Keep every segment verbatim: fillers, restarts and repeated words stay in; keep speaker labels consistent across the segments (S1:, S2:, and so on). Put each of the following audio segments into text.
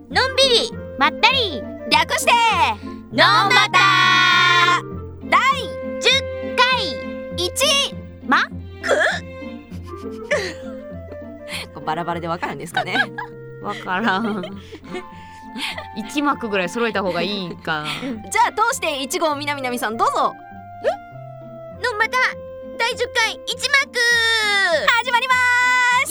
S1: のんびり
S2: まったり
S1: 略してのんまただいじゅっかいいちまくバラバラでわかるんですかね
S2: わからんいち幕ぐらい揃えた方がいいか
S1: じゃあ通していち号みなみなみさんどうぞ。のんまただいじゅっかいいち幕始まります。イ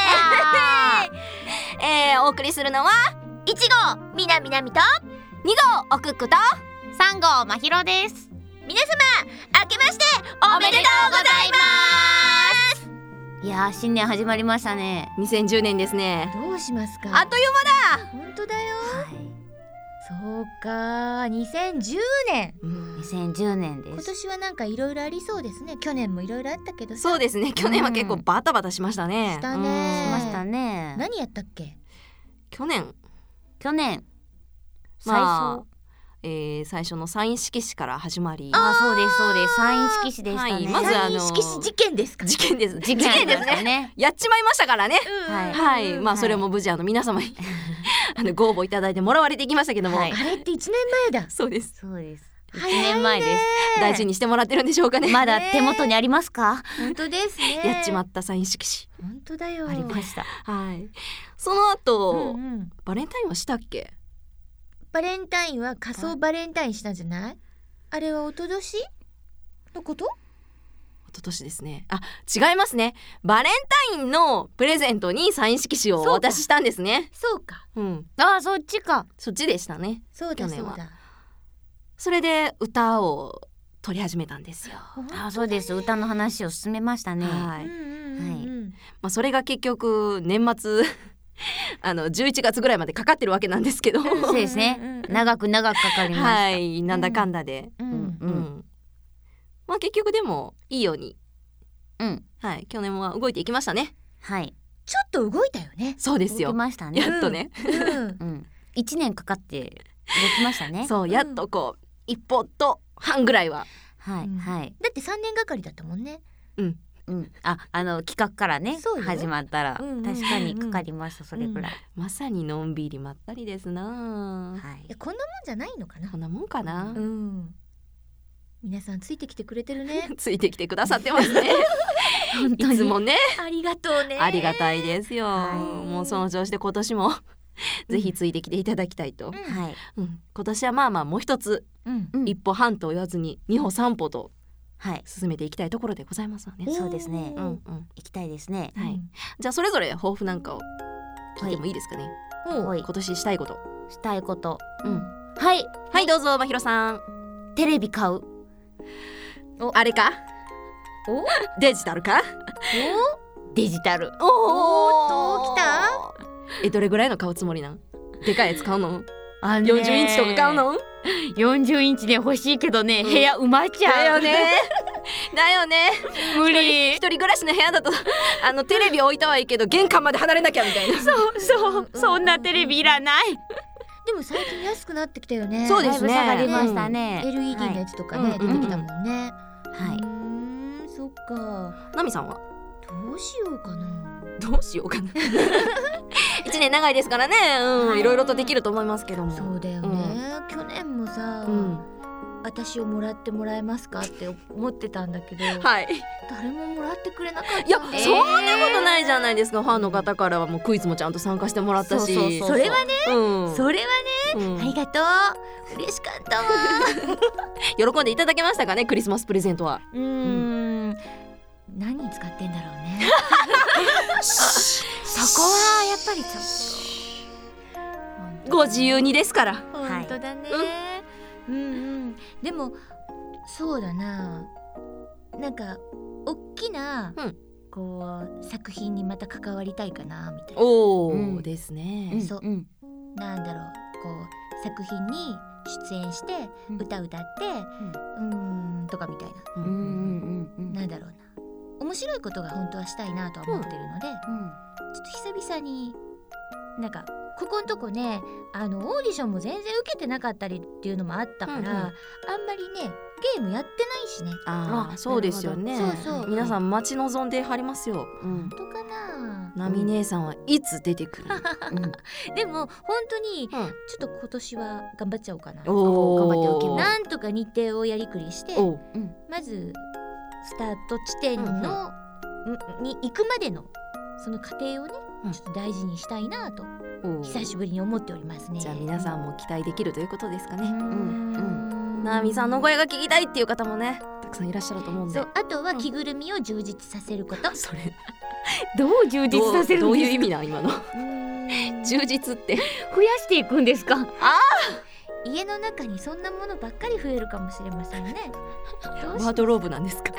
S1: エーイえー、お送りするのはいち号みなみなみとに号おくっくと
S2: さん号まひろです。
S1: 皆様明けましておめでとうございます。
S2: いやー新年始まりましたね。
S1: にせんじゅうねんですね。
S3: どうしますか。
S1: あっという間だ。
S3: 本当だよ、
S2: はい、
S3: そうかにせんじゅうねん
S2: にせんじゅうねんです。
S3: 今年はなんかいろいろありそうですね。去年もいろいろあったけどさ。
S1: そうですね、去年は結構バタバタしましたね。
S3: したね
S2: しましたね。
S3: 何やったっけ。
S1: 去年
S2: 去年最初、
S1: まあえー、最初のサイン色紙から始まり、
S2: ああそうですそうです、サイン色紙でしたね、
S1: はい、まずあの
S3: サイン色紙事件ですかね。
S1: 事件です
S2: 事件
S1: ですね
S2: ね
S1: やっちまいましたからね、
S3: うん
S2: はい
S1: はい、まあ
S2: はい
S1: それも無事あの皆様にあのご応募いただいてもらわれていきましたけども、
S2: はい
S3: あれっていちねんまえだ。
S1: そうです、
S2: そうです。いち
S3: 早いね
S2: ねんまえです。
S1: 大事にしてもらってるんでしょうかね。
S2: まだ手元にありますか？
S3: 本当ですね。
S1: やっちまったサイン色
S3: 本当だよ。
S2: ありました。
S1: 紙、はい、その後、
S3: うんうん、
S1: バレンタインはしたっけ。
S3: バレンタインは仮想バレンタインしたんじゃない？あれはおととしのこと？
S1: 一昨年ですね。あ、違いますね。バレンタインのプレゼントにサイン色紙をお渡ししたんですね。
S3: そうか
S1: うん、
S2: ああそっちか。
S1: そっちでしたね。
S3: そうだ
S1: 去年は
S3: そうだ。
S1: それで歌を取り始めたんですよ。
S2: ああそうです、歌の話を進めましたね。
S1: はい、
S3: うんうんうんうん、
S1: まあ、それが結局年末あのじゅういちがつぐらいまでかかってるわけなんですけど、
S2: そうですね、
S3: うんうんうん
S2: 長く長くかかりました。
S1: はいなんだかんだで、
S3: うん
S2: うん
S1: うんまあ結局でもいいように、
S2: うん
S1: はい、去年は動いていきましたね。
S2: はい
S3: ちょっと動いたよね。
S1: そうですよ
S2: 動き、ましたね。
S1: やっとね、
S3: うん
S2: うんいちねんかかって動きましたね。
S1: そうやっとこう一歩と半ぐらいは、
S2: はい
S3: うん
S2: はい。
S3: だってさんねんがかりだったもんね。
S2: うんああの企画からね
S3: そうよ
S2: 始まったら
S3: うんうんうんうん
S2: 確かにかかりました、それぐらい。
S1: まさにのんびりまったりですな。
S2: はい
S3: いやこんなもんじゃないのかな
S1: こ。んなもんかな、
S3: うん皆さんついてきてくれてるね。
S1: ついてきてくださってますねい
S2: 本当に
S1: つもね
S3: ありがとうね。
S1: ありがたいですよ、
S2: はい
S1: もうその調子で今年もぜひついてきていただきたいと、
S3: うん
S2: はい、
S1: うん、今年はまあまあもう一つ
S3: うん
S2: うん
S1: 一歩半と言わずに二歩三歩と
S2: はい
S1: 進めていきたいところでございますわね。
S2: そうですね
S1: うんうん、
S2: 行きたいですね。
S1: はいじゃあそれぞれ抱負なんかを聞いてもいいですかね、
S2: はい
S1: 今年したいこと。
S2: したいこと、
S1: うん
S2: はい
S1: はいどうぞまひろさん。
S2: テレビ買う。
S1: あれか
S3: お
S1: デジタルか。
S2: デジタル。
S1: お
S3: おーっと来た。
S1: えどれぐらいの買うつもりなん。でかいやつ買うの。
S2: あね
S1: よんじゅうインチとか買うの。
S2: よんじゅうインチで欲しいけどね、
S1: うん
S2: 部屋埋まっちゃう
S1: だよねだよね
S2: 無理。
S1: 一人暮らしの部屋だとあのテレビ置いたはいいけど玄関まで離れなきゃみたいな。
S2: そうそうそんなテレビいらない。
S3: でも最近安くなってきたよね。
S1: そうですね
S2: だいぶ下がりましたね。
S3: エルイーディー のやつとかね、
S1: はい
S3: 出てきたもんね。
S2: はいう
S3: ーんそっか。
S1: ナミさんは
S3: どうしようかな。
S1: どうしようかな一年長いですからね、うん、いろいろとできると思いますけども。
S3: そうだよね、去年もさ、
S1: うん、
S3: 私をもらってもらえますかって思ってたんだけど、
S1: はい
S3: 誰ももらってくれなかったん
S1: いや、
S3: だ
S2: えー
S1: そんなことないじゃないですか。ファンの方からはもうクイズもちゃんと参加してもらったし、
S2: そうそうそう
S3: それはね、
S1: うん、
S3: それはね、
S1: うん
S3: ありがとう、嬉しかったわ。
S1: 喜んでいただけましたかね、クリスマスプレゼントは。
S3: うーん、何に使ってんだろうね。
S2: そこはやっぱりちょっ
S1: ご自由にですから。
S3: 本当だね、うん、うんうんでもそうだな、なんか大きな、
S1: うん
S3: こう作品にまた関わりたいかなみたいな。
S1: おー、
S2: うん
S1: ですね、
S2: と、
S3: そう
S2: うん
S3: なんだろう、こう作品に出演して
S2: うん
S3: 歌歌って、うーんとかみたいな、
S1: うん
S2: うんうんうんうん
S3: なんだろうな、面白いことが本当はしたいなとは思ってるので、
S2: うん
S3: ちょっと久々になんかここんとこね、あのオーディションも全然受けてなかったりっていうのもあったから、
S1: うんうん
S3: あんまりねゲームやってないしね。
S1: あ
S2: あ
S1: あそうですよね。
S3: なるほどそうそう
S1: 皆さん待ち望んではりますよ。
S2: うん
S3: 本当かな。
S1: ナミ姉さんはいつ出てくる、
S3: うん、でも本当に、
S1: うん、
S3: ちょっと今年は頑張っちゃおうかな。
S1: お
S2: 頑張っておきます。
S3: なんとか日程をやりくりして
S1: おう、
S3: まずスタート地点の、うん、に行くまでのその過程をね、
S1: うん、
S3: ちょっと大事にしたいなと
S1: おう
S3: 久しぶりに思っておりますね。
S1: じゃあ皆さんも期待できるということですかね。
S3: うん
S1: うん、ナミさんの声が聞きたいっていう方もねたくさんいらっしゃると思うんで。
S3: そう、あとは着ぐるみを充実させること、
S1: それ
S2: どう充実させるんですか？
S1: どう、どういう意味な今の充実って
S2: 増やしていくんですか？
S3: 家の中にそんなものばっかり増えるかもしれませんね。どうし
S1: ワードローブなんですか？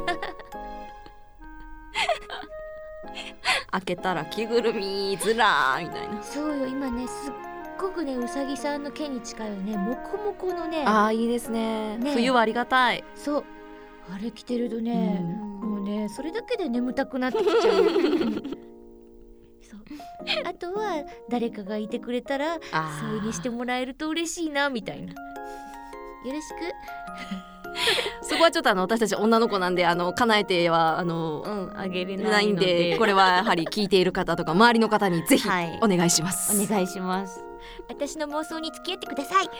S1: 開けたら着ぐるみずらーみたいな。
S3: そうよ、今ねすっごくねうさぎさんの毛に近いよね、モコモコのね。
S1: あーいいですね。
S3: ね
S1: 冬はありがたい。
S3: そう、あれ着てるとね、
S1: うん
S3: もうねそれだけで眠たくなってきちゃう。そうあとは誰かがいてくれたら
S1: あ
S3: 添いにしてもらえると嬉しいなみたいな。よろしく。
S1: そこはちょっとあの私たち女の子なんであの叶えてはあの、
S2: うん、あげれ
S1: な
S2: ないい
S1: ん
S2: ので、
S1: でこれはやはり聞いている方とか周りの方にぜひ
S2: はい
S1: お願いします。
S2: お願いします。
S3: 私の妄想に付き合ってください。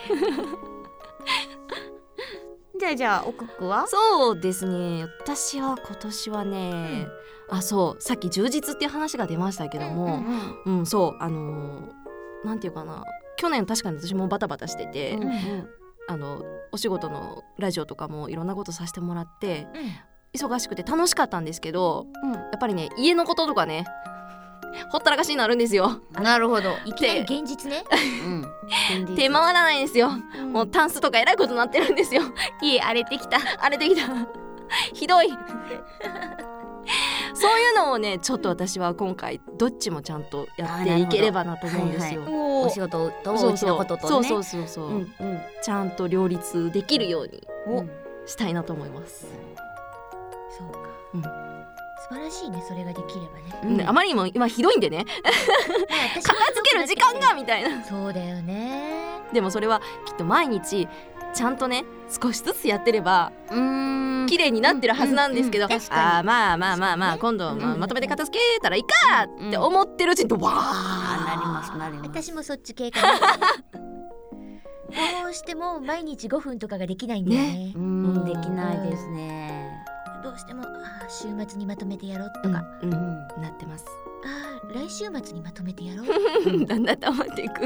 S2: じゃあじゃあおくくは？
S1: そうですね、私は今年はね、うん、あそうさっき充実っていう話が出ましたけども、うん、うん、そうあのー、なんていうかな、去年確かに私もバタバタしてて、
S2: うんうん、
S1: あのお仕事のラジオとかもいろんなことさせてもらって、
S3: うん、
S1: 忙しくて楽しかったんですけど、
S2: うん、
S1: やっぱりね家のこととかねほったらかしになるんですよ。
S2: なるほど。
S3: いきなり現実ね。
S2: うん、現実
S1: 手回らないんですよ、うん、もうタンスとかえらいことになってるんですよ。
S2: 家荒れてきた
S1: 荒れてきたひどいそういうのをねちょっと私は今回どっちもちゃんとやっていければなと思うんですよ。
S2: はいはい、お仕事とお家のこととね、
S1: そうそうそうそう、うんうん、ちゃんと両立できるようにしたいなと思います。
S3: そうか、
S1: うん、
S3: 素晴らしいね、それができればね、
S1: うん、あまりにも今ひどいんでね片付ける時間がみたいな。
S3: そうだよね。
S1: でもそれはきっと毎日ちゃんとね少しずつやってればうーん綺麗になってるはずなんですけど、うんうんうん、あまあまあまあまあ今度、まあ、まとめて片付けたらいいかって思ってるうちにドワー
S2: ンなりますなります。
S3: 私もそっち系かな。どうしても毎日ごふんとかができないんだよね。
S2: ね、うんできないですね。
S3: どうしてもあ週末にまとめてやろうとか、
S1: うんうん、なってます。
S3: あ来週末にまとめてやろ
S1: うだんだん溜まっていく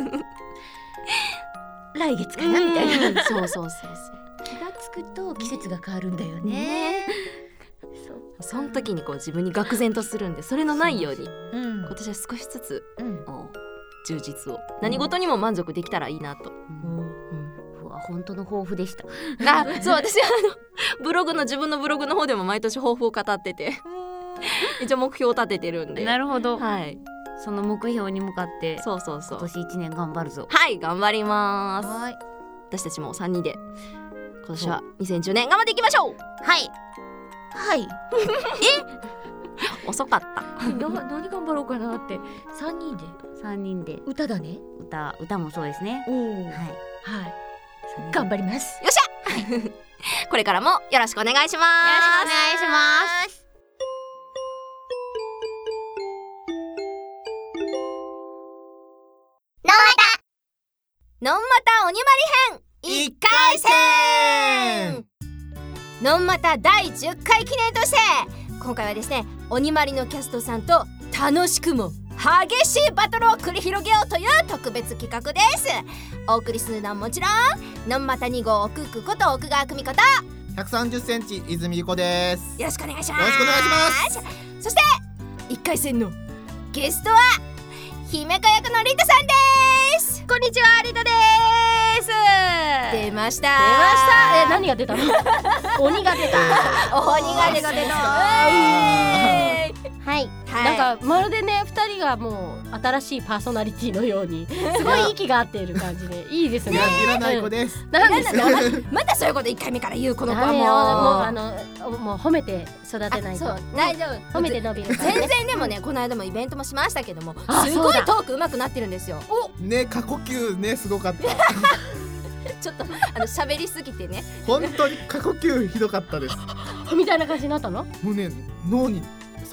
S3: 来月かなみたいな。
S1: そうそうそうそう、
S3: 気がつくと季節が変わるんだよね。
S1: そうその時にこう自分に愕然とするんで、それのないように、
S3: うん、
S1: 今年は少しずつ、
S3: うん、
S1: 充実を、うん、何事にも満足できたらいいなと、
S2: うんうん、うわ本当の抱負でした。
S1: あそう私はあのブログの自分のブログの方でも毎年抱負を語ってて一応目標を立ててるんで。
S2: なるほど、
S1: はい、
S2: その目標に向かって
S1: そうそうそう
S2: 今年いちねん頑張るぞ。
S1: はい頑張ります。
S3: はい
S1: 私たちもさんにんで今年はにせんじゅうねん頑張っていきましょう。
S3: はいはい
S1: え遅かった
S3: な何頑張ろうかなってさんにんで
S2: さんにんで
S3: 歌だね。
S2: 歌歌もそうですね。
S3: おはい
S2: はい
S3: 頑張ります。
S1: よっしゃこれからもよろしくお願いします。
S2: よろしくお願いします。
S1: のんまた鬼まり編いっかいせんのんまただいじゅっかい記念として今回はですね鬼まりのキャストさんと楽しくも激しいバトルを繰り広げようという特別企画です。お送りするのはもちろんのんまたに号奥久こと奥川久美子と
S4: ひゃくさんじゅっセンチ泉理子です。
S1: よろしくお願いします。
S4: よろしくお願いします。
S1: そしていっかい戦のゲストは姫子役のリトさんです。
S5: こんにちは、リトです。
S1: 出ました。
S5: 出ました。え、何が出たの？鬼が出た。
S1: 鬼が出た出た。
S5: はい、はい、なんかまるでねふたりがもう新しいパーソナリティのようにすごい息が合っている感じでいいですね。
S4: いらない子です。
S5: なんですか？
S1: またそういうこといっかいめから言うこの子はもう
S5: もうあのもう褒めて育てないと。
S1: そう大丈夫。
S5: 褒めて伸びる。
S1: 全然でもねこの間もイベントもしましたけどもすごいトーク上手くなってるんですよ。
S4: ね過呼吸ねすごかった。
S1: ちょっとあの喋りすぎてね。本
S4: 当に過呼吸ひどかったです。
S5: みたいな感じになったの？
S4: もうね脳に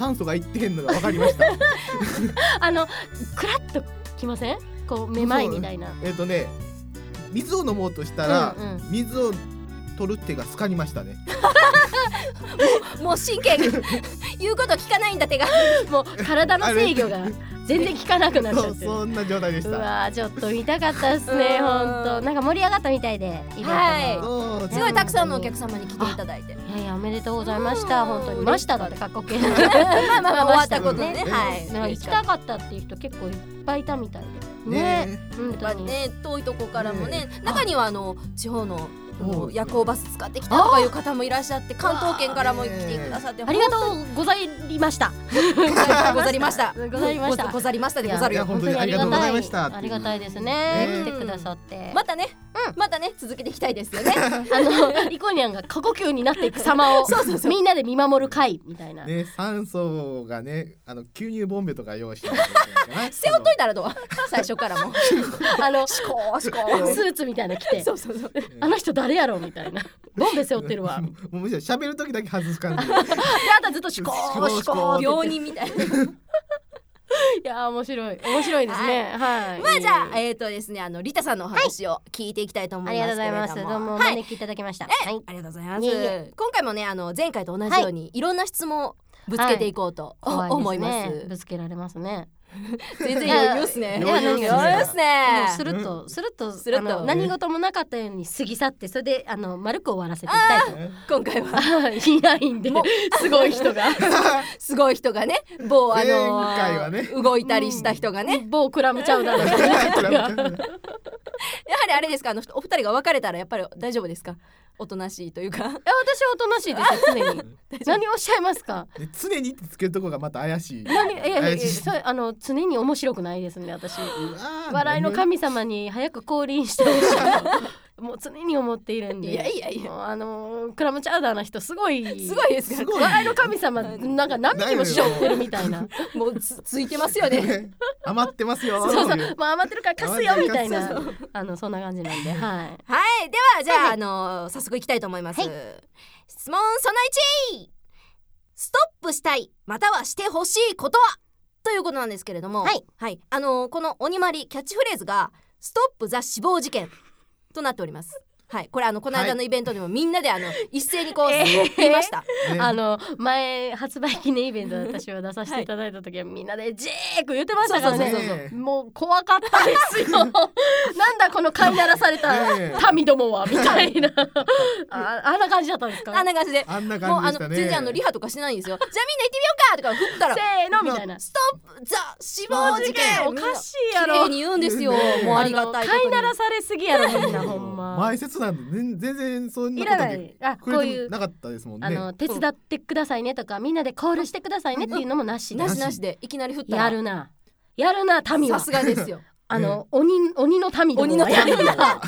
S4: 酸素がいってへんのが分かりました
S5: あのクラッときません？こうめまいみたいな。
S4: えっ、ー、とね水を飲もうとしたら、
S5: うんうん、
S4: 水を取る手が疲りましたね
S1: もう、もう神経が言うこと聞かないんだ手が
S5: もう体の制御が全然効かなくなっちゃってる。
S4: そんな状態でした。
S5: うわーちょっと見たかったですね本当。なんか盛り上がったみたいでイベントも、
S1: はい、すごいたくさんのお客様に来ていただいて、
S5: いやいやおめでとうございました。本当にましただってかっこけ
S1: まあまあまあ終わったことね、はい、
S5: 行きたかったっていう人結構いっぱいいたみたいで
S4: ね。
S5: ね、本当に
S1: ね、遠いとこからもね、中にはあの地方の夜行バス使ってきたとかいう方もいらっしゃって、関東圏からも来てくださって、
S5: ありがとうございました
S1: ござりました
S5: ございました
S1: ござりましたでござるよ。
S4: 本当にありがとうございました。
S5: ありがたいですね、来てくださって。
S1: またね、またね続けていきたいですよね
S5: あのリコニャンが過呼吸になっていく様をそうそうそうみんなで見守る会みたいな
S4: ね。酸素がね、あの吸入ボンベとか用意して
S1: 背負っといたらどう最初からも
S5: あの
S1: シコーシコー
S5: スーツみたいな着て
S1: そうそうそう
S5: あの人誰やろうみたいなボンベ背負ってるわ
S4: もうむしろ喋る時だけ外す感じで
S5: あとずっとシコーシコー
S1: 病人みたいない
S5: や面白い面白いですね。はい、はい、
S1: まあじゃあえっ、ー、とですねあのリタさんのお話を聞いていきたいと思いますけれども、
S5: はい、ありがとうございます。どうもお招きいただきました。
S1: はい、
S5: はい、あ
S1: りがとうございます。
S5: いえいえ
S1: 今回もねあの前回と同じように、はい、いろんな質問をぶつけていこうと、はい、思います。
S5: ぶつけられますね。
S1: 全然余裕っすね。
S4: 余裕っすね。
S5: スルッとスルッと
S1: スルッと
S5: 何事もなかったように過ぎ去って、それであの丸く終わらせていきたいと。
S1: 今回はい
S5: ないんですごい人が
S1: すごい人がね某あの
S4: 前回はね
S1: 動いたりした人がね、
S5: 某クラムチャウダーの人が
S1: やはりあれですか、あのお二人が別れたらやっぱり大丈夫ですか？おとなしいというか。いや
S5: 私はおとなしいです常に何をおっしゃいますか？
S4: 常にってつけるとこがまた怪しい。
S5: 何いやいやいやそれあの常に面白くないですね私。笑いの神様に早く降臨してほしいもう常に思っているんで。
S1: いやいやいや
S5: あのクラムチャウダーの人すごい
S1: すごいですから。
S5: 笑いの神様なんか何匹もしょってるみたいな
S1: もう つ, ついてますよね
S4: 余ってますよ。
S5: そうそうもう余ってるから貸すよみたいなあのそんな感じなんで、はい
S1: はい、ではじゃあ、はい、あの早速いきたいと思います、はい、質問そのいち、ストップしたいまたはしてほしいことはということなんですけれども、
S5: はい、
S1: はい、あのこの鬼まりキャッチフレーズがストップザ死亡事件となっております。はい、これあのこの間のイベントでもみんなであの一斉にこう、えー、言いました、
S5: えー、あの前発売記念イベントで私を出させていただいた時はみんなでジェーク言ってましたからね。そうそうそうそう、もう怖かったですよなんだこの飼いならされた民どもはみたいなあ, あんな感じだったんですか？
S1: あんな感じで
S4: あんな感じでしたね。
S1: もうあの全然あのリハとかしてないんですよじゃあみんな行ってみようかとか振ったら
S5: せーのみたいな
S1: ストップザ死亡事件
S5: おかしいやろ。
S1: 綺麗に言うんですよ、ね、もうありがたいことに
S5: 飼いならされすぎやろみんなほんま
S4: 前説なんで全然全然そんなことでこういうなかったですもんね。
S5: あの手伝ってくださいねとかみんなでコールしてくださいねっていうのもなしで
S1: なしなしでいきなり振ったら
S5: やるなやるな民は
S1: さすがですよ
S5: あの、ね、鬼, 鬼の民どもはやるな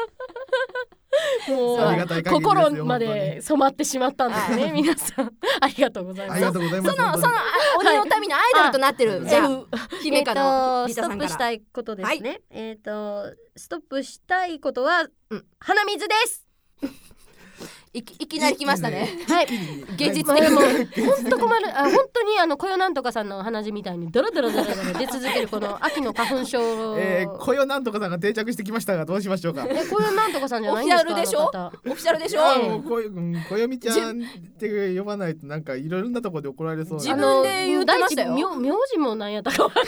S5: もう心まで染まってしまったんですね、はい、皆さんありがとうございます。
S4: ありがとうございます。
S1: そのその鬼の民のアイドルとなってる、はい、じゃあ姫香のリタさんから
S5: ストップしたいことですね、はい、えっ、ー、とストップしたいことは、うん、鼻水です
S1: い, きいきなり来ましたね。
S5: はい。
S1: 現実的に
S5: も本当困る。あ本当にあのこよなんとかさんの鼻血みたいにドロドロドロドロ出続けるこの秋の花粉症。
S4: えー、こよなんとかさんが定着してきましたがどうしましょうか。
S5: えこよなんとかさんじゃないんですか。
S1: オフィシャルでしょ。オフィシャルでしょ。
S4: あもうこよ、うん、こよみちゃんって呼ばないとなんかいろいろなところで怒られそうな。
S1: 自分で言ってましたよ。
S5: 名字もなんやったか。これ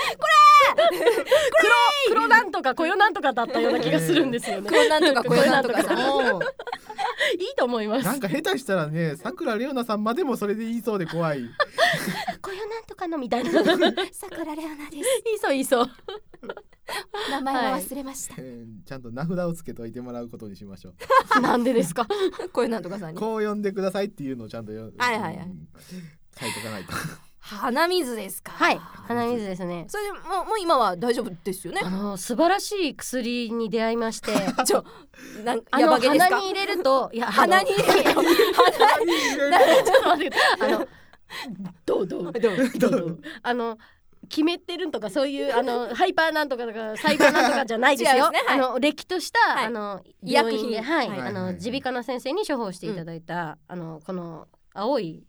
S5: 黒黒なんとかこよなんとかだったような気がするんですよね。
S1: 黒なんとかこよなんとかさん。
S5: いいと思います。
S4: なんか下手したらね、さくられおなさんまでもそれで言いそうで怖い。
S5: こよなんとかのみたいな。
S1: さくられおなです。
S5: いいそういいそう。
S1: 名前を忘れました、
S4: はいえー。ちゃんと名札をつけといてもらうことにしましょ
S5: う。なんでですか。
S1: こよなんとかさんに。
S4: こう呼んでくださいっていうのをちゃんとよ。
S1: はいはいはい。
S4: 書いとかないと。
S1: 鼻水ですか。
S5: はい鼻水ですね。
S1: それでもう、もう今は大丈夫ですよね。
S5: あの素晴らしい薬に出会いまして
S1: ちょなん
S5: あの鼻に入れるといや
S1: 鼻に入れる鼻に
S5: 入れるちょっと待ってあのどうどうどうどうあの決めてるとかそういうあのハイパーなんとかとかサイバーなんとかじゃないですよ。す、ねはい、あのれっきとした、はい、あの病院で、はいはい、あの耳鼻科の先生に処方していただいた、うん、あのこの青い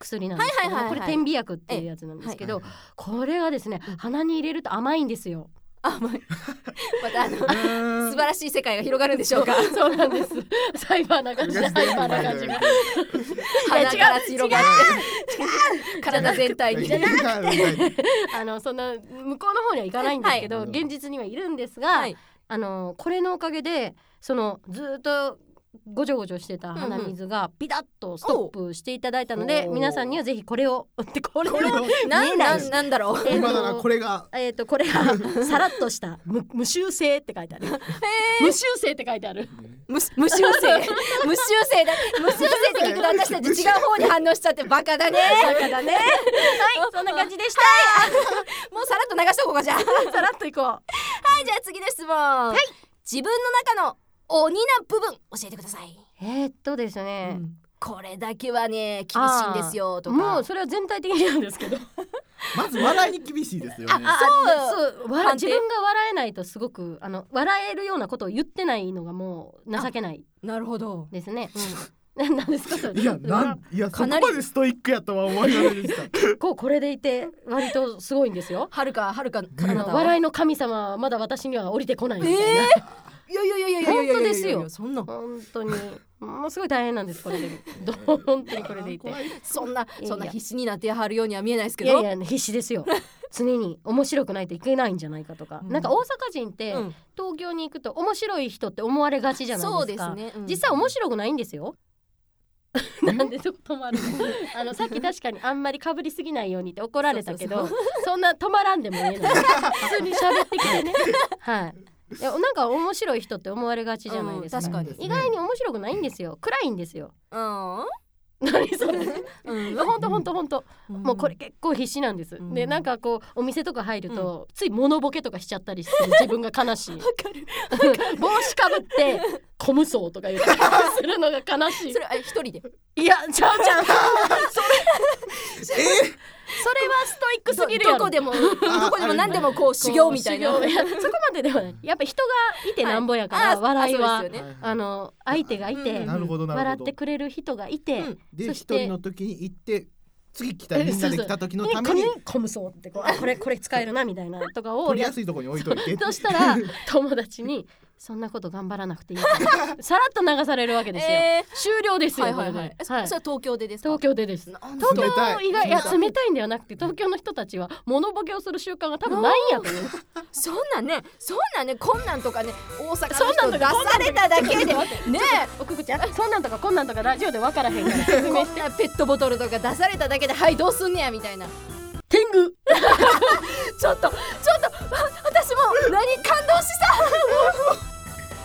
S5: 薬なんですけど、
S1: はいはいはいはい
S5: これ点鼻薬っていうやつなんですけど、
S4: はい
S5: これがですね鼻に入れると甘いんですよ。
S1: あ、ままたあの
S4: うーん
S1: 素晴らしい世界が広がるんでしょうか。
S5: そうなんです。サイバーな感じで、サイバーな感じが。
S1: 鼻から広がって体全体に。
S5: あのそんな向こうの方には行かないんですけど、
S4: はい
S5: 現実にはいるんですが、
S1: はい
S5: あのこれのおかげでそのずっとごちょごちょしてた鼻水がピタッとストップしていただいたので、
S4: おう
S5: 皆さんにはぜひこれをってこれを
S4: これを
S1: なんな
S5: 見えない
S1: んなんだろう。
S5: えーと
S4: 今ならこれが
S5: えーとこれがさらっとした無無臭性って書いてある。無臭性って書いてある。
S1: 無無臭性無臭性だ無臭性って聞くと私たち違う方に反応しちゃってバカだね。
S5: バカだね。はい、そんな感じでした。
S1: もうさらっと流しとこうかじゃあ。
S5: さらっといこう。
S1: はい、じゃあ次の質問。はい。自分の中の鬼な部分教えてください。
S5: えー、っとですね、
S1: うんこれだけはね厳しいんですよとか。
S5: もうそれは全体的になんですけど。
S4: まず笑いに厳しいですよね。
S5: あそうそう笑
S1: 判定
S5: 自分が笑えないとすごくあの笑えるようなことを言ってないのがもう情けない
S1: なるほど。
S5: ですね。ななんですかそれ。
S4: いやなんいやそこ
S1: かなり
S4: までストイックやとは思いませんでした。
S5: 結構これでいて割とすごいんですよ。
S1: はるかはるか
S5: あ
S1: あなたは
S5: の笑いの神様はまだ私には降りてこないみたいな。
S1: えいやいやいやいやいやいやいやいや
S5: 本当ですよ
S1: そんな
S5: 本当にもうすごい大変なんですこれで。ど本当にこれでいて。
S1: そんない
S5: や
S1: そんな必死になってやはるようには見えないですけ
S5: い
S1: ど。
S5: やいや必死ですよ。常に面白くないといけないんじゃないかとか、
S1: うん
S5: なんか大阪人って
S1: うん
S5: 東京に行くと面白い人って思われがちじゃないですか。
S1: そうですね。うん
S5: 実際面白くないんですよ。なんでそこ止まるのあのさっき確かにあんまりかぶりすぎないようにって怒られたけど
S1: そうそう
S5: そんな止まらんでもいいのに普通に喋ってきてねはいいやなんか面白い人って思われがちじゃないですか、
S1: うん確かに
S5: 意外に面白くないんですよ。暗いんですよ。
S1: うん
S5: 何それ
S1: うん
S5: ほんとほんとほんともうこれ結構必死なんです、
S1: うん
S5: でなんかこうお店とか入ると、つい物ボケとかしちゃったりする自分が悲しい帽子かぶってコムソーとか言ったりするのが悲しい。
S1: それあ一人で
S5: いやちゃうちゃうそれ
S4: え
S5: それはストイックすぎるやろ。
S1: どこでもどこでも何でもこう修行みたいな。
S5: 修行いやそこまでではない。やっぱ人がいてなんぼやから、
S1: あ
S5: 笑いは
S1: あそうですよね
S5: あの相手がいて、
S1: うん
S4: なるほどなるほど。
S5: 笑ってくれる人がいて、
S1: うん
S4: で一
S5: そして
S4: 人の時に行って次来たみんなで来た時のために
S5: えこれコムソーってこうあこれこれ使えるなみたいなとかを
S4: 取り
S5: や
S4: やすいところに置いといて。
S5: としたら友達にそんなこと頑張らなくていいからさらっと流されるわけですよ、
S1: え
S5: 終了ですよ、
S1: はいはいはい
S5: これで。
S1: えそ
S5: はい
S1: それは東京でですか。
S5: 東京でです。
S1: なん
S5: 東
S4: 冷たい
S5: 京以外いや
S4: 冷たい
S5: 冷たいんではなくて東京の人たちは物ボケをする習慣が多分ないんやと思う。
S1: そんなんねそんなんねこんなんとかね大阪
S5: そんなんと
S1: の人出
S5: か
S1: されただけでね
S5: おくくちゃんそんなんとかこんなんとかラジオで分からへんから説明して。
S1: こんなペットボトルとか出されただけではいどうすんねやみたいな。
S5: 天狗
S1: ちょっとちょっとわ私も何感動した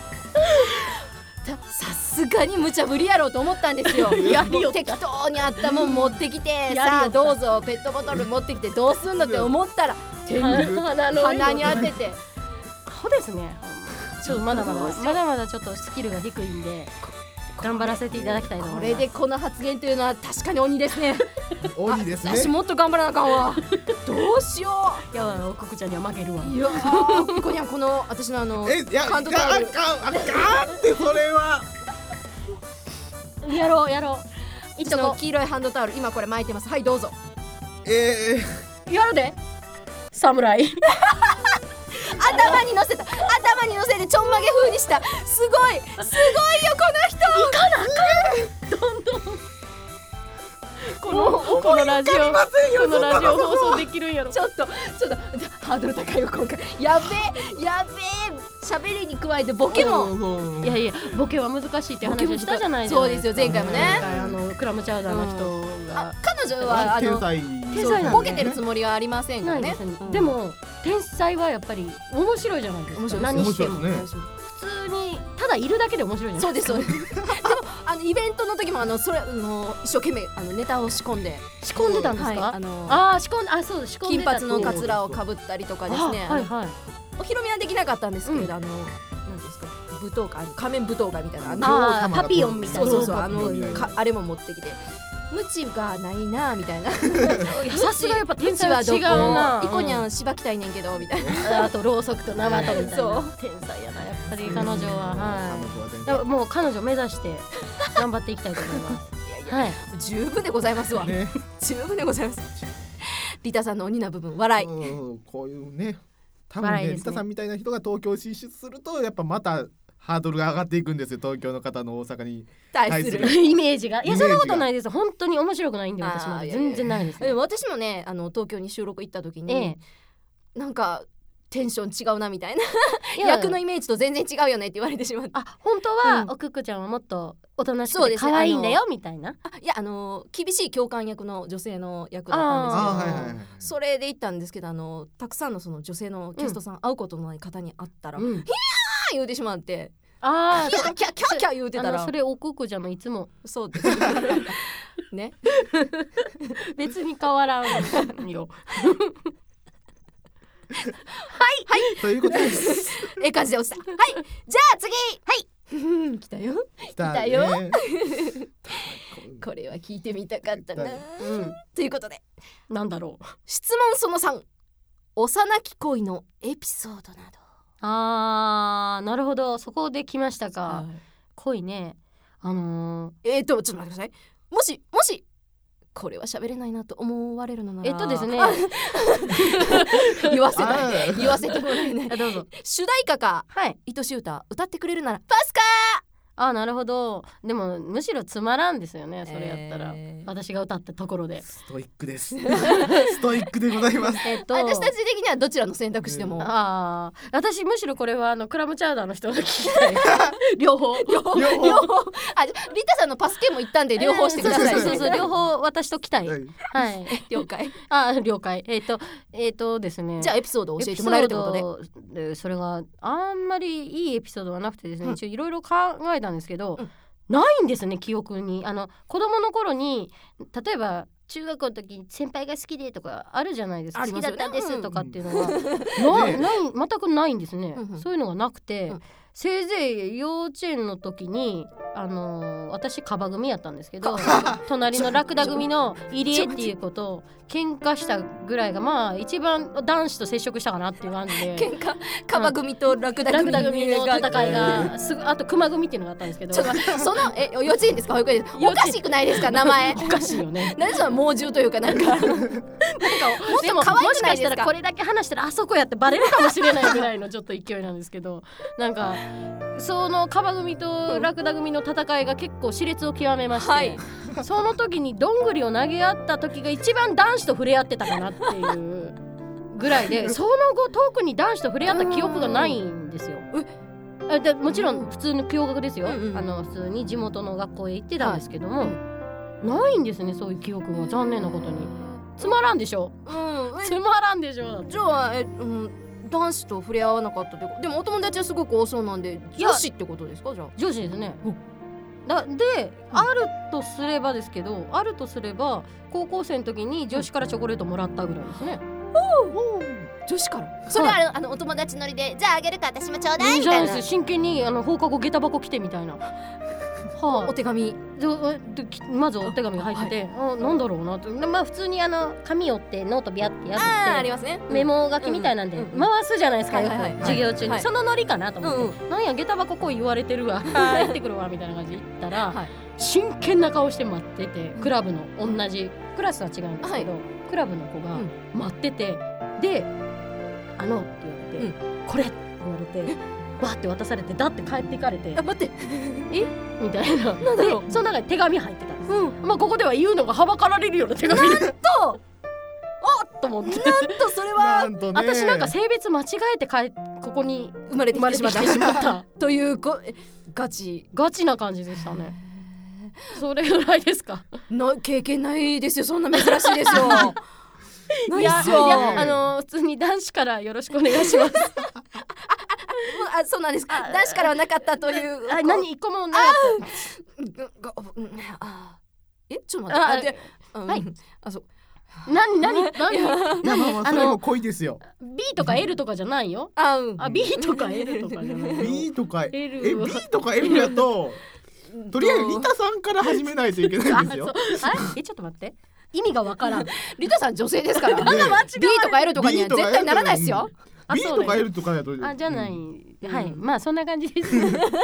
S1: さすがに無茶ぶりやろうと思ったんですよ。
S5: やりよった
S1: 適当にあったもん持ってきて
S5: やりよった
S1: さあどうぞペットボトル持ってきてどうすんのって思ったら天狗
S5: 鼻の
S1: 鼻に当てて
S5: そうですね。ちょっとまだまだまだまだちょっとスキルが低いんで頑張らせていただきたいと思い
S1: こ
S5: ます。
S1: れでこの発言というのは確かに鬼ですね。
S4: 鬼ですね。
S1: 私もっと頑張らなあかんわ。どうしよ
S5: いやおくくちゃんには負けるわ。
S1: う。いやーピコニャンこの私のあの
S4: えいや
S1: カント
S4: あかんあ
S1: タオル
S4: かんあかんってそれは。
S5: やろうやろう。いっ
S1: 私
S5: とこ
S1: の黄色いハンドタオル今これ巻いてます。はいどうぞ。
S4: え
S5: やるで。侍。
S1: 頭に乗せた頭に乗せてちょんまげ風にしたすごいすごいよこの人。
S5: どんどん。このこのラジオこのラジオ放送できるんやろ。
S1: ちょっとちょっとハードル高いよ今回。やべえやべえ喋りに加えてボケも
S5: いやいやボケは難しいって話をしたじゃないですか。
S1: そうですよ前回もね。
S5: 前回あのクラムチャウダーの人が
S1: あ彼女はあの
S4: 天才
S5: 天才なん
S1: ボケてるつもりはありませんからね
S5: ないですね。
S1: うん
S5: でも天才はやっぱり面白いじゃないですか。
S1: 面白い
S5: 何しても
S4: 面白いですね。
S5: 普通にただいるだけで面白いじゃないですか。
S1: そうですそうです。でもあのイベントの時もあのそれあの一生懸命あのネタを仕込んで
S5: 仕込んでたんですか。
S1: はいあの
S5: ああ仕込んあそう仕込んでた
S1: 金髪のカツラをかぶったりとかですね。
S5: あはいはい。
S1: お披露目はできなかったんですけれど、あのなんですか舞踏会あの仮面舞踏会みたいなあの
S5: ああ
S4: 玉が
S5: パピヨンみたいな。
S1: そうそうそうあ
S4: パピヨンみたいな
S1: のかあれも持ってきて無知がないなみたいな。
S5: さすがやっぱ天才は違う
S1: 無知は
S5: な。
S1: どこイコニャンしばきたいねんけどみたいな。
S5: あとろうそくと縄とみたいな。
S1: そう
S5: 天才やなやっぱり彼女ははい。
S4: 彼女は天才
S5: だからもう彼女目指して頑張っていきたいと思います。
S1: い
S5: はい、
S1: 十分でございますわ、
S4: ね、
S1: 十分でございます。リタさんの鬼な部分笑い、
S4: うん、こういうね多分ね、
S5: 笑いですね。
S4: リタさんみたいな人が東京進出するとやっぱまたハードルが上がっていくんですよ、東京の方の大阪に
S1: 対する
S4: 対する
S5: イメージが。いや
S4: イメージが
S5: そんなことないです。本当に面白くないんで私まで
S1: あーいやいや
S5: 全然ないです、ね。
S1: でも私もねあの東京に収録行った時に、
S5: ええ、
S1: なんかテンション違うなみたいな、
S5: いや
S1: 役のイメージと全然違うよねって言われてしまって、
S5: あ本当は、
S1: うん、
S5: おくっくちゃんはもっとおとなしくて
S1: そうですね
S5: 可愛いんだよみたいな。
S1: あいやあの厳しい教官役の女性の役だったんですけど、
S4: あーはいはいはい、
S1: それで行ったんですけど、あのたくさんのその女性のキャストさん、うん、会うことのない方に会ったら、
S5: うん、
S1: ヒャー言うてしまって、
S5: あ
S1: キャキャキャキャ言うてたら、
S5: それおくっくちゃんのいつも
S1: そうですね
S5: 別に変わらんよ
S4: はいということです
S1: ええ感じで落ちた。はいじゃあ次はい来たよ
S4: 来た
S1: 来たよ
S4: ね
S1: これは聞いてみたかったな、
S5: うん、
S1: ということで
S5: なんだろう。
S1: 質問そのさん、幼き恋のエピソードなど。
S5: あーなるほど、そこで来ましたか、
S1: はい、
S5: 恋ね。あのー、
S1: えーとちょっと待ってください。もしもしこれは喋れないなと思われるのなら
S5: えっとですね
S1: 言わせない言わせてもらえない。
S5: どうぞ。
S1: 主題歌か
S5: はい、
S1: 愛しい歌歌ってくれるならパスか。
S5: あなるほど。でもむしろつまらんですよね、それやったら、
S1: えー、
S5: 私が歌ったところで。
S4: ストイックですストイックでございます
S5: えっと
S1: 私たち的にはどちらの選択肢でも、
S5: うん、あ私むしろこれはあのクラムチャウダーの人の聞きたい両方
S1: 両方
S4: 両方
S1: 両方あリタさんのパスケも言ったんで両方してください、
S5: そうそうそう両方私ときたい。
S4: はい
S5: はい
S1: 了解。
S5: あ了解。えっ、ー、とえっ、ー、とですね、
S1: じゃあエピソードを教えてもらえるってことで。
S5: エピソードでそれがあんまりいいエピソードはなくてですね、
S1: うん、
S5: 一応いろいろ考えたんですけど、
S1: うん
S5: ないんですね、記憶に。あの子供の頃に例えば中学校の時に先輩が好きでとかあるじゃないですか。
S1: ありますよね、
S5: 好きだったんですとかっていうのが、
S4: うん
S5: なない全くないんですね、
S1: うんうん、
S5: そういうのがなくて、
S1: うん、
S5: せいぜい幼稚園の時にあのー、私カバ組やったんですけど隣のラクダ組の入江っていう子と喧嘩したぐらいがまあ一番男子と接触したかなっていう感じで
S1: 喧嘩カバ組とラクダ組
S5: ラクダ組の戦いがすぐ、あと熊組っていうのがあったんですけど、
S1: ちょっとそのえ幼稚園ですか保育園ですか。おかしくないですか名前。
S5: おかしいよね
S1: 何その猛獣というかなんかなんかもっ
S5: でも
S1: と可愛
S5: もしかした
S1: くないですから
S5: これだけ話したらあそこやってバレるかもしれないぐらいのちょっと勢いなんですけど、なんかそのカバ組とラクダ組の戦いが結構熾烈を極めまして、はい、その時にどんぐりを投げ合った時が一番男子と触れ合ってたかなっていうぐらいでその後特に男子と触れ合った記憶がないんですよ。えでもちろん普通の共学ですよ、うんうん、あの普通に地元の学校へ行ってたんですけども、はい、ないんですね、そういう記憶が。残念なことにつまらんでしょ、うん、つまらんでしょ。
S1: じゃあえ、うん、男子と触れ合わなかったってでもお友達はすごく多そうなんで女子ってことですか。じゃあ
S5: 女子ですね。だで、うん、あるとすればですけどあるとすれば高校生の時に女子からチョコレートもらったぐらいですね。
S1: お女子からそれは、はい、あのお友達乗りでじゃああげるか私もちょうだいみたいな。
S5: 真剣にあの放課後下駄箱来てみたいなはあ、
S1: お手紙
S5: でまずお手紙が入ってて、はい、あなんだろうなと。まあ普通にあの紙折ってノートビャってやって
S1: あありますね、
S5: メモ書きみたいなんで回すじゃないですか、よく授業中に、はい、そのノリかなと思って、うんうん、なんや下駄箱来い言われてるわ行ってくるわみたいな感じで行ったら、はい、真剣な顔して待ってて、クラブの同じクラスは違うんですけど、はい、クラブの子が待ってて、であのって言われて、うん、これって言われてバーって渡されてだって帰っていかれて、
S1: あ待って
S5: えみたいな。
S1: なんだろう、
S5: でその中に手紙入ってたんです、うん、まあここでは言うのがはばかられるような手紙
S1: なんと
S5: おっと思って
S1: なんとそれは
S4: なんと、ね、
S5: 私なんか性別間違えて帰ここに
S1: 生まれてきてしまった
S5: しまった
S1: というこガチ
S5: ガチな感じでしたね。それぐらいですか。
S1: な経験ないですよ、そんな珍しいですよないっすよ。
S5: いや、あの普通に男子からよろしくお願いします
S1: あ、そうなんですか。男子からはなかったという。
S5: あ、何一個もなかった。
S1: あ、え、ちょっと待って。あ、はい。あ、そう。
S5: 何何何
S4: 何あの恋ですよ。
S5: B とか L とかじゃないよ。
S1: あ、うん。
S5: あ、B とか L とかじゃない。
S4: B とか
S5: L。
S4: え、B とか L だととりあえずリタさんから始めないといけないんですよ。
S5: あ、え、ちょっと待って。意味がわからん。
S1: リタさん女性ですから。B とか L とかには絶対ならないですよ。
S4: B とか L とかだと。
S5: あ、じゃない。はい、まあそんな感じです。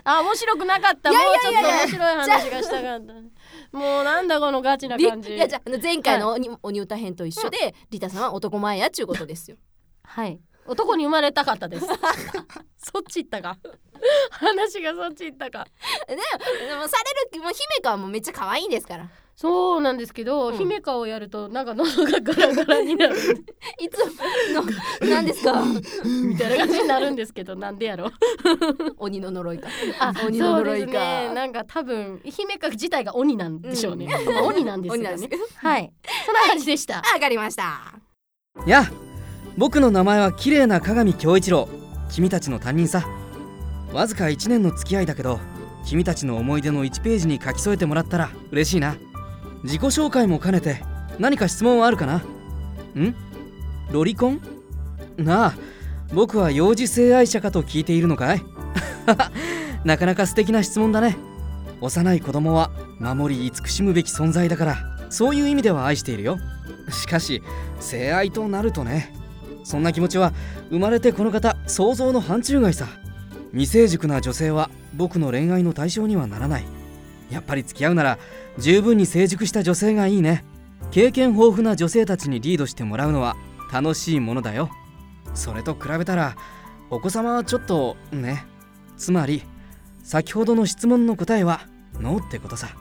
S5: あ、面白くなかった。
S1: いやいやいやいや
S5: もうちょっと面白い話がしたかった。もうなんだこのガチな感じ。
S1: いや、じゃあ前回の鬼、鬼歌編と一緒で、リタさんは男前やっちゅうことですよ。
S5: はい、男に生まれたかったです。そっち行ったか。話がそっち行ったか。
S1: でも、でもされる、もう姫香はもうめっちゃ可愛いんですから。
S5: そうなんですけど、
S1: うん、
S5: 姫香をやるとなんか喉がガラガラになる。
S1: いつの何ですか
S5: みたいな感じになるんですけど、なんでやろ。
S1: 鬼の呪いか。
S5: あ、
S1: 鬼の呪いか。
S5: そうですね。なんか多分姫香自体が鬼なんでしょうね。うん、まあ、鬼なんですよね。はい、そんな感じでした。
S1: わかりました。
S6: やあ、僕の名前は綺麗な鏡恭一郎。君たちの担任さ。わずかいちねんの付き合いだけど、君たちの思い出のいちページに書き添えてもらったら嬉しいな。自己紹介も兼ねて何か質問はあるかな。ん？ロリコン？なあ、僕は幼児性愛者かと聞いているのかい？なかなか素敵な質問だね。幼い子供は守り慈しむべき存在だから、そういう意味では愛しているよ。しかし性愛となるとね、そんな気持ちは生まれてこの方想像の範疇外さ。未成熟な女性は僕の恋愛の対象にはならない。やっぱり付き合うなら十分に成熟した女性がいいね。経験豊富な女性たちにリードしてもらうのは楽しいものだよ。それと比べたらお子様はちょっとね。つまり先ほどの質問の答えはノーってことさ。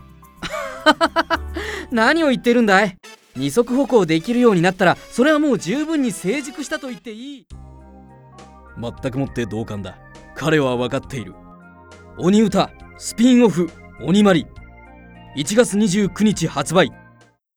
S6: 何を言ってるんだい。二足歩行できるようになったらそれはもう十分に成熟したと言っていい。全くもって同感だ。彼は分かっている。鬼歌スピンオフ鬼まりいちがつにじゅうくにち発売。